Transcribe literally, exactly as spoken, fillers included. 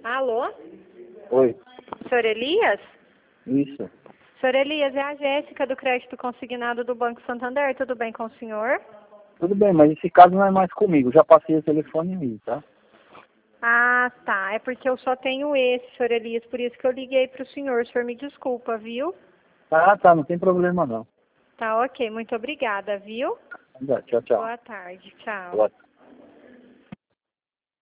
Alô? Oi, Senhor Elias? isso. Senhor Elias, é a Jéssica do crédito consignado do Banco Santander. Tudo bem com o senhor? Tudo bem, mas esse caso não é mais comigo. Já passei o telefone em mim, tá? Ah, tá. É porque eu só tenho esse, senhor Elias, por isso que eu liguei para o senhor. O senhor me desculpa, viu? Tá, tá, não tem problema não. Tá ok. Muito obrigada, viu? Tchau, tchau. Boa tarde. Tchau. Boa